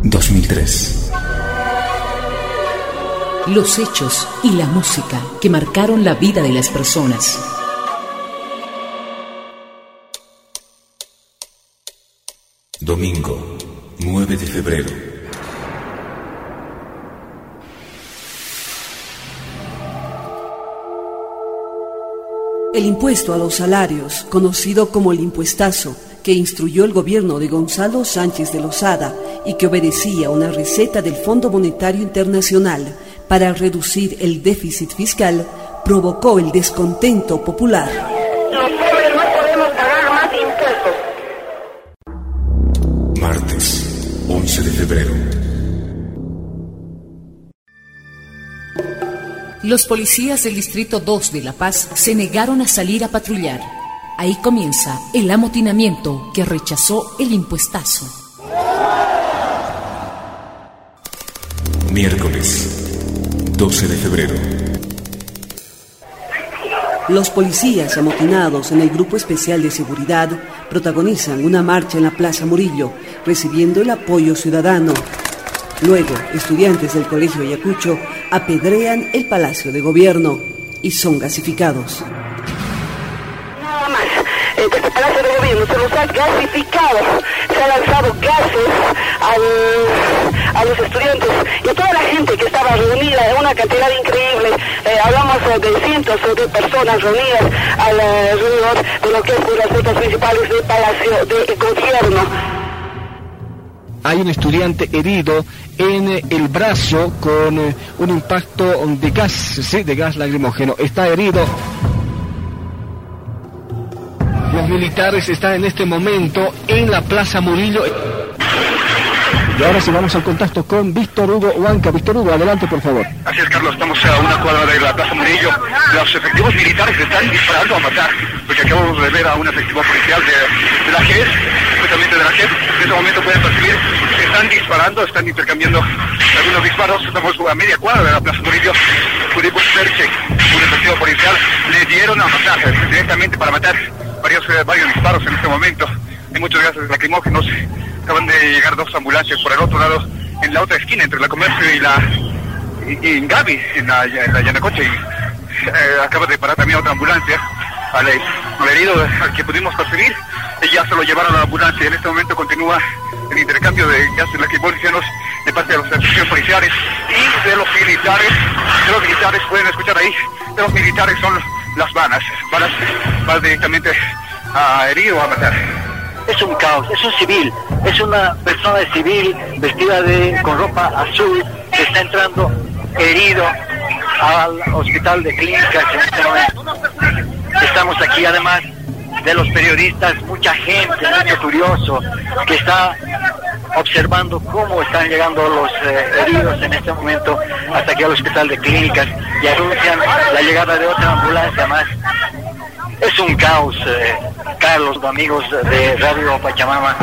2003. Los hechos y la música que marcaron la vida de las personas. Domingo, 9 de febrero. El impuesto a los salarios, conocido como el impuestazo, que instruyó el gobierno de Gonzalo Sánchez de Lozada y que obedecía a una receta del Fondo Monetario Internacional para reducir el déficit fiscal, provocó el descontento popular. Los pobres no podemos pagar más impuestos. Martes, 11 de febrero. Los policías del Distrito 2 de La Paz se negaron a salir a patrullar. Ahí comienza el amotinamiento que rechazó el impuestazo. Miércoles, 12 de febrero. Los policías amotinados en el Grupo Especial de Seguridad protagonizan una marcha en la Plaza Murillo, recibiendo el apoyo ciudadano. Luego, estudiantes del Colegio Ayacucho apedrean el Palacio de Gobierno y son gasificados. Nada más, desde el Palacio de Gobierno se los ha gasificado, se ha lanzado gases a los estudiantes y a toda la gente que estaba reunida en una cantidad increíble. Hablamos de cientos de personas reunidas alrededor de lo que es las rutas principales del Palacio de Gobierno. Hay un estudiante herido en el brazo con un impacto de gas, sí, de gas lacrimógeno. Está herido. Los militares están en este momento en la Plaza Murillo. Y ahora sí vamos al contacto con Víctor Hugo Huanca. Víctor Hugo, adelante por favor. Así es, Carlos, estamos a una cuadra de la Plaza Murillo. Los efectivos militares están disparando a matar, porque acabamos de ver a un efectivo policial de la JES, justamente de la JES. En este momento pueden percibir que están disparando, están intercambiando algunos disparos. Estamos a media cuadra de la Plaza Murillo. Pudimos ver que un efectivo policial le dieron a matar, directamente para matar varios disparos en este momento. Hay muchos gases lacrimógenos. Acaban de llegar dos ambulancias por el otro lado, en la otra esquina, entre la Comercio y en Gaby, en la Yanacocha. Acaba de parar también otra ambulancia al herido al que pudimos percibir. Y ya se lo llevaron a la ambulancia. En este momento continúa el intercambio de gases lacrimógenos de parte de los servicios policiales y de los militares. De los militares, pueden escuchar ahí, de los militares son las balas directamente a herido o a matar. Es un caos, es un civil, es una persona civil vestida con ropa azul que está entrando herido al hospital de clínicas en este momento. Estamos aquí además de los periodistas, mucha gente, mucho curioso que está observando cómo están llegando los heridos en este momento hasta aquí al hospital de clínicas y anuncian la llegada de otra ambulancia más. Es un caos, Carlos, amigos de Radio Pachamama.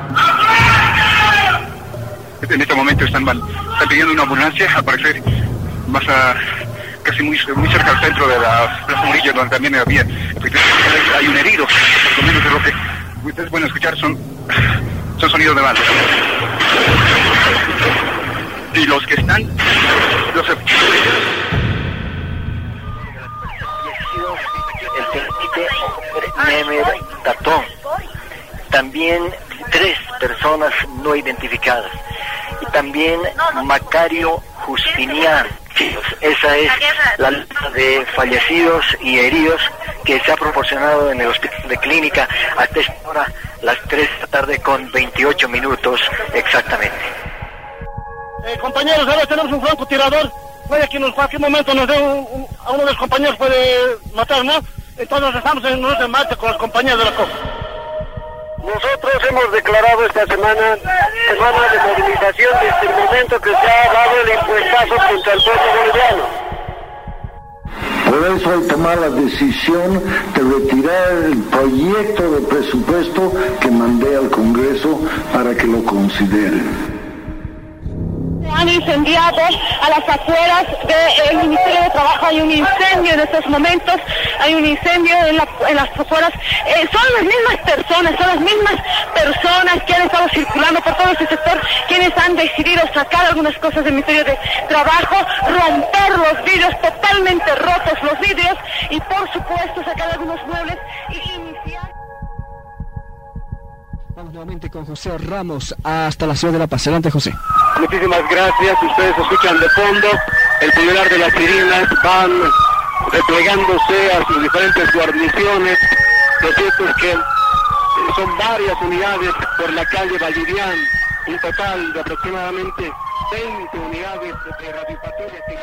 En este momento están pidiendo una ambulancia, al parecer casi muy cerca al centro de la Plaza Murillo, donde también hay un herido. Por lo menos de lo que ustedes pueden escuchar son sonidos de balas. Y los que están, el teniente Nemer Tatón, también 3 personas no identificadas y también Macario Justinian. Esa es la lista de fallecidos y heridos que se ha proporcionado en el hospital de clínica hasta esta hora, las 3 de la tarde con 28 minutos exactamente. Compañeros, ahora tenemos un francotirador. Puede que en cualquier momento nos dé a uno de los compañeros puede matar, ¿no? Entonces estamos en un remate con los compañeros de la COP. Nosotros hemos declarado esta semana de movilización desde el momento que se ha dado el impuestazo contra el pueblo boliviano. Por eso hay tomar la decisión de retirar el proyecto de presupuesto que mandé al Congreso para que lo consideren. Han incendiado a las afueras del Ministerio de Trabajo. Hay un incendio en estos momentos, hay un incendio en las afueras. Son las mismas personas que han estado circulando por todo este sector quienes han decidido algunas cosas del Ministerio de Trabajo, romper los vidrios, totalmente rotos los vidrios, y por supuesto sacar algunos muebles y iniciar. Vamos nuevamente con José Ramos hasta la ciudad de La Paz. Adelante, José. Muchísimas gracias. Ustedes escuchan de fondo el pulgar de las sirenas, van replegándose a sus diferentes guarniciones. Lo cierto es que son varias unidades por la calle Valdivian, un total de aproximadamente 20 unidades de radiopatrullas que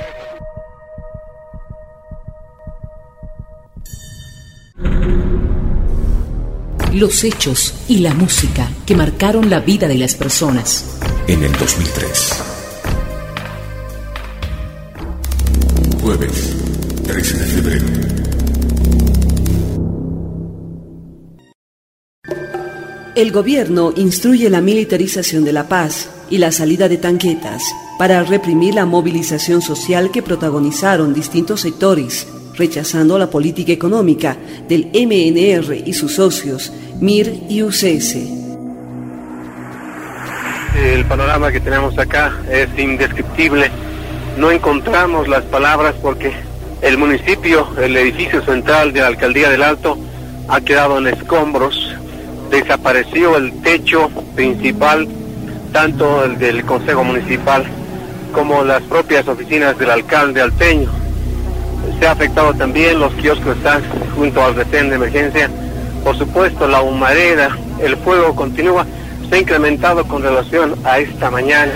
Los hechos y la música que marcaron la vida de las personas. En el 2003. Jueves, 13 de febrero. El gobierno instruye la militarización de La Paz y la salida de tanquetas para reprimir la movilización social que protagonizaron distintos sectores, rechazando la política económica del MNR y sus socios, MIR y UCS. El panorama que tenemos acá es indescriptible. No encontramos las palabras porque el municipio, el edificio central de la Alcaldía del Alto, ha quedado en escombros. Desapareció el techo principal, tanto el del Consejo Municipal como las propias oficinas del alcalde alteño. Se ha afectado también, los kioscos están junto al retén de emergencia. Por supuesto, la humareda, el fuego continúa, se ha incrementado con relación a esta mañana.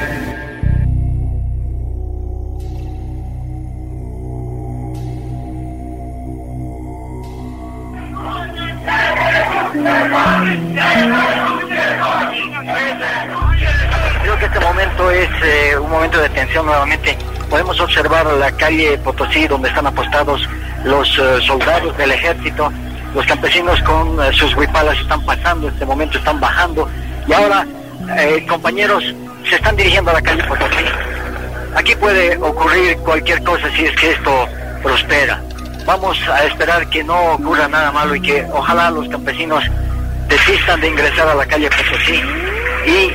Creo que este momento es un momento de tensión nuevamente. Podemos observar la calle Potosí, donde están apostados los soldados del ejército. Los campesinos con sus huipalas están pasando, en este momento están bajando. Y ahora, compañeros, se están dirigiendo a la calle Potosí. Aquí puede ocurrir cualquier cosa si es que esto prospera. Vamos a esperar que no ocurra nada malo y que ojalá los campesinos desistan de ingresar a la calle Potosí. Y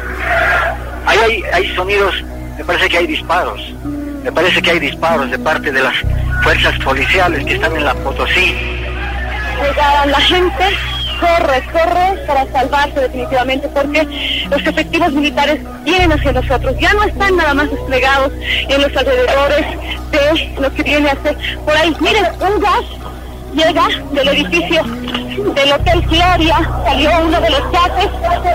hay sonidos, me parece que hay disparos. Me parece que hay disparos de parte de las fuerzas policiales que están en la Potosí. La gente corre para salvarse definitivamente, porque los efectivos militares vienen hacia nosotros, ya no están nada más desplegados en los alrededores de lo que viene a ser por ahí. Miren, un gas llega del edificio del Hotel Gloria, salió uno de los gases,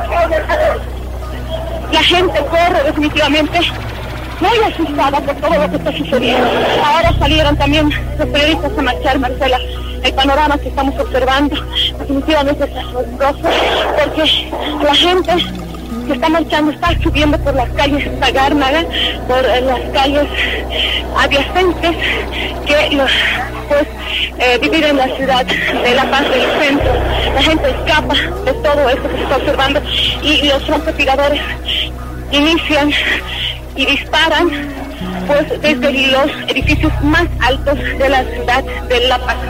la gente corre definitivamente, muy asustada por todo lo que está sucediendo. Ahora salieron también los periodistas a marchar, Marcela. El panorama que estamos observando definitivamente es asombroso, porque la gente que está marchando está subiendo por las calles Sagárnaga, por las calles adyacentes que dividen la ciudad de La Paz del centro. La gente escapa de todo esto que se está observando y los francotiradores inician y disparan pues desde los edificios más altos de la ciudad de La Paz.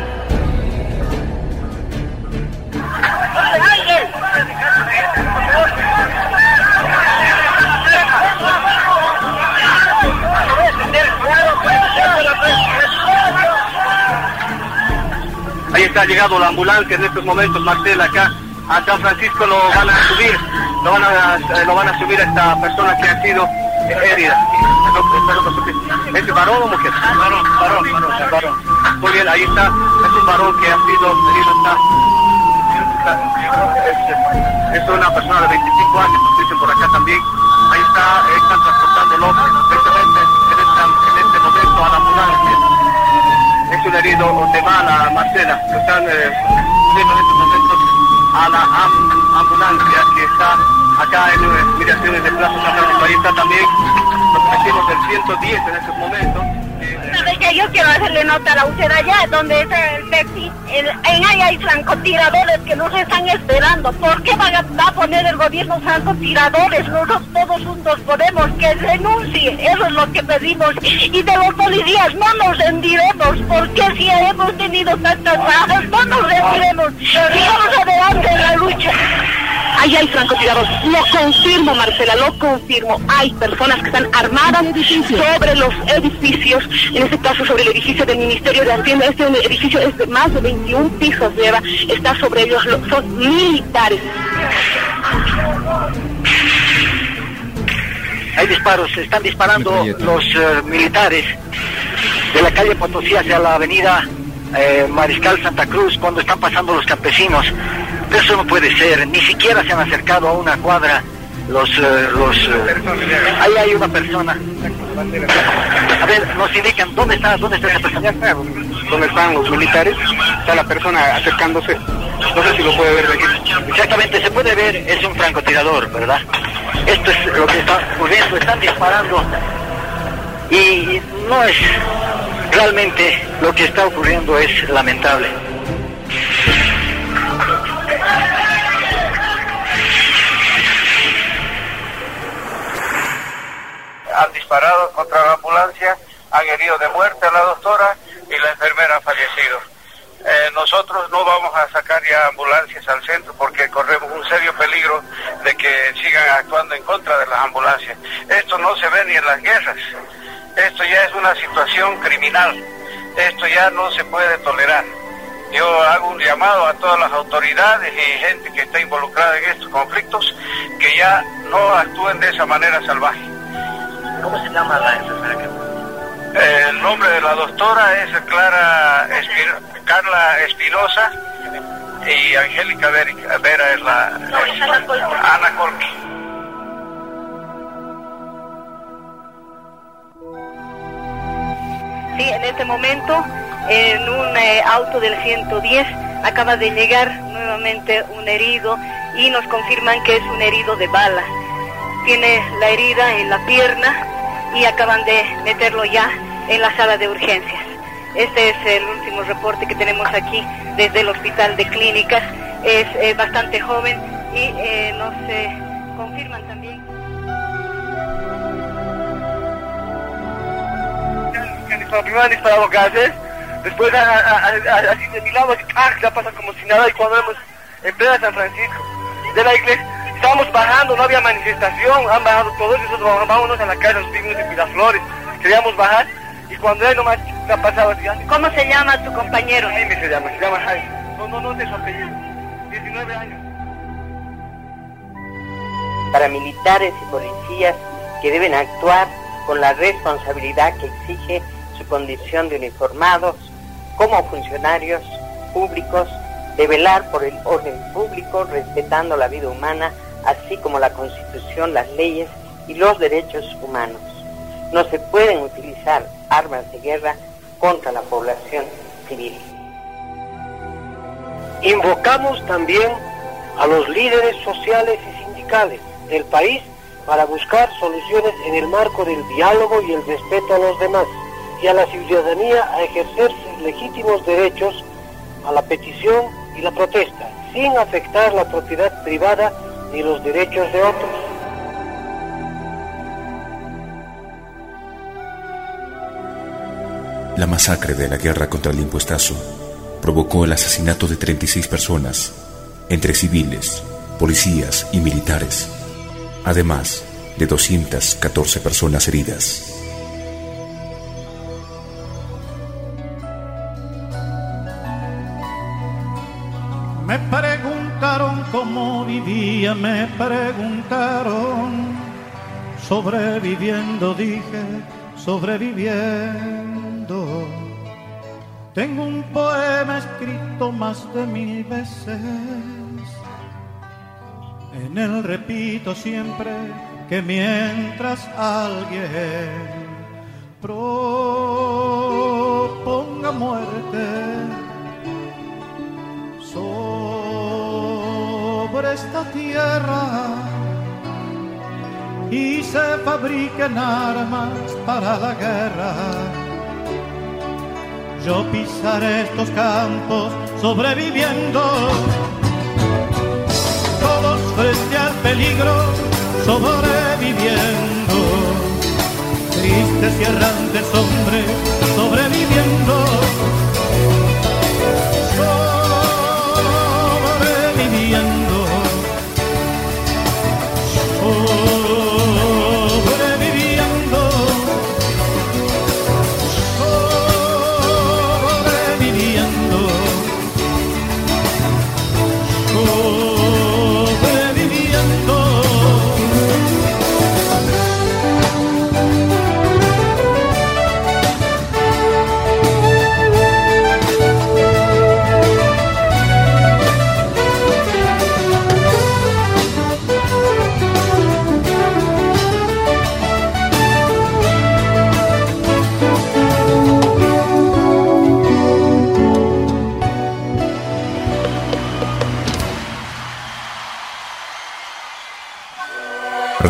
Ahí está llegado la ambulancia en estos momentos, Marcela, acá a San Francisco lo van a subir a esta persona que ha sido herida. ¿Es varón o mujer? Varón. Muy bien, ahí está, es un varón que ha sido herido, es una persona de 25 años, nos dicen por acá también. Ahí está, están transportándolo precisamente en este momento a la ambulancia. Es un herido de bala, Marcela, que están subiendo en estos momentos a la ambulancia que está acá en Migraciones de Plaza San Francisco. Ahí está también los vecinos del 110 en estos momentos. ¿Sabe que yo quiero hacerle nota a la usted allá, donde está el taxi? En ahí hay francotiradores que nos están esperando. ¿Por qué va a poner el gobierno francotiradores? Nosotros todos juntos podemos que renuncie. Eso es lo que pedimos. Y de los policías no nos rendiremos, porque si hemos tenido tantas bajas, no nos rendiremos. Sigamos adelante en la lucha. ahí hay francotiradores. Lo confirmo, Marcela, lo confirmo. Hay personas que están armadas sobre los edificios, en este caso sobre el edificio del Ministerio de Hacienda. Este edificio es de más de 21 pisos, lleva, está sobre ellos, son militares. Hay disparos, están disparando los militares de la calle Potosí hacia la avenida Mariscal Santa Cruz cuando están pasando los campesinos. Pero eso no puede ser, ni siquiera se han acercado a una cuadra ahí hay una persona. A ver, nos indican, ¿dónde está esa persona? ¿Dónde están los militares? Está la persona acercándose. No sé si lo puede ver de aquí. Exactamente, se puede ver, es un francotirador, ¿verdad? Esto es lo que está ocurriendo, están disparando y no es, realmente lo que está ocurriendo es lamentable. Han disparado contra la ambulancia, han herido de muerte a la doctora y la enfermera ha fallecido. Nosotros no vamos a sacar ya ambulancias al centro porque corremos un serio peligro de que sigan actuando en contra de las ambulancias. Esto no se ve ni en las guerras. Esto ya es una situación criminal. Esto ya no se puede tolerar. Yo hago un llamado a todas las autoridades y gente que está involucrada en estos conflictos que ya no actúen de esa manera salvaje. ¿Cómo se llama la enfermera? El nombre de la doctora es Carla Espinosa y Angélica Vera es Ana Colqui. Sí, en este momento, en un auto del 110, acaba de llegar nuevamente un herido y nos confirman que es un herido de bala. Tiene la herida en la pierna y acaban de meterlo ya en la sala de urgencias. Este es el último reporte que tenemos aquí desde el Hospital de Clínicas. Es bastante joven y nos confirman también. Primero han disparado gases, después así de mi lado, ya pasa como si nada, y cuando vemos en plena San Francisco de la iglesia, estábamos bajando, no había manifestación, han bajado todos, y nosotros vámonos a la calle, los pingüinos de Miraflores, queríamos bajar, y cuando él nomás ha pasado así. ¿Cómo se llama tu compañero? Jaime se llama Jaime. No sé su apellido. 19 años. Para militares y policías que deben actuar con la responsabilidad que exige su condición de uniformados como funcionarios públicos, de velar por el orden público respetando la vida humana, así como la Constitución, las leyes y los derechos humanos. No se pueden utilizar armas de guerra contra la población civil. Invocamos también a los líderes sociales y sindicales del país para buscar soluciones en el marco del diálogo y el respeto a los demás, y a la ciudadanía a ejercer sus legítimos derechos a la petición y la protesta, sin afectar la propiedad privada ni los derechos de otros. La masacre de la guerra contra el impuestazo provocó el asesinato de 36 personas, entre civiles, policías y militares, además de 214 personas heridas. Me preguntaron cómo vivía, me preguntaron. Sobreviviendo, dije, sobreviviendo. Tengo un poema escrito más de 1000 veces. En él repito siempre que mientras alguien proponga muerte sobre esta tierra y se fabriquen armas para la guerra, yo pisaré estos campos sobreviviendo, todos frente al peligro sobreviviendo, tristes y errantes hombres sobreviviendo.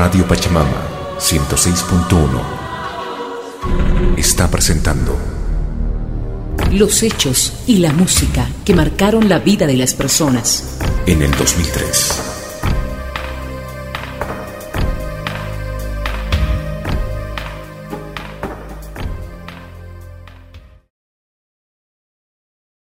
Radio Pachamama 106.1 está presentando los hechos y la música que marcaron la vida de las personas en el 2003.